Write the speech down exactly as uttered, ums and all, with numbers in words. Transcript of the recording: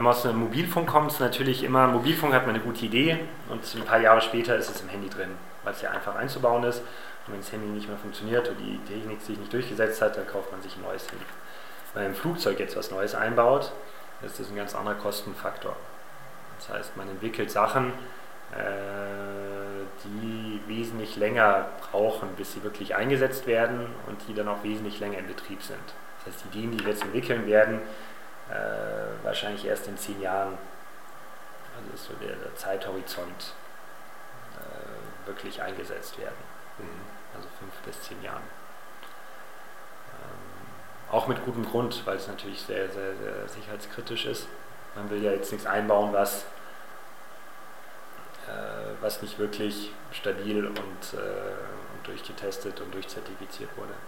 man aus dem Mobilfunk kommt, ist natürlich immer, Mobilfunk hat man eine gute Idee und ein paar Jahre später ist es im Handy drin, weil es ja einfach einzubauen ist. Und wenn das Handy nicht mehr funktioniert oder die Technik sich nicht durchgesetzt hat, dann kauft man sich ein neues Handy. Wenn man im Flugzeug jetzt was Neues einbaut, ist das ein ganz anderer Kostenfaktor. Das heißt, man entwickelt Sachen, die wesentlich länger brauchen, bis sie wirklich eingesetzt werden und die dann auch wesentlich länger in Betrieb sind. Das heißt, die Ideen, die wir jetzt entwickeln werden, äh, wahrscheinlich erst in zehn Jahren, also ist so der, der Zeithorizont, äh, wirklich eingesetzt werden. Mhm. Also fünf bis zehn Jahren. Ähm, auch mit gutem Grund, weil es natürlich sehr, sehr, sehr sicherheitskritisch ist. Man will ja jetzt nichts einbauen, was was nicht wirklich stabil und, äh, und durchgetestet und durchzertifiziert wurde.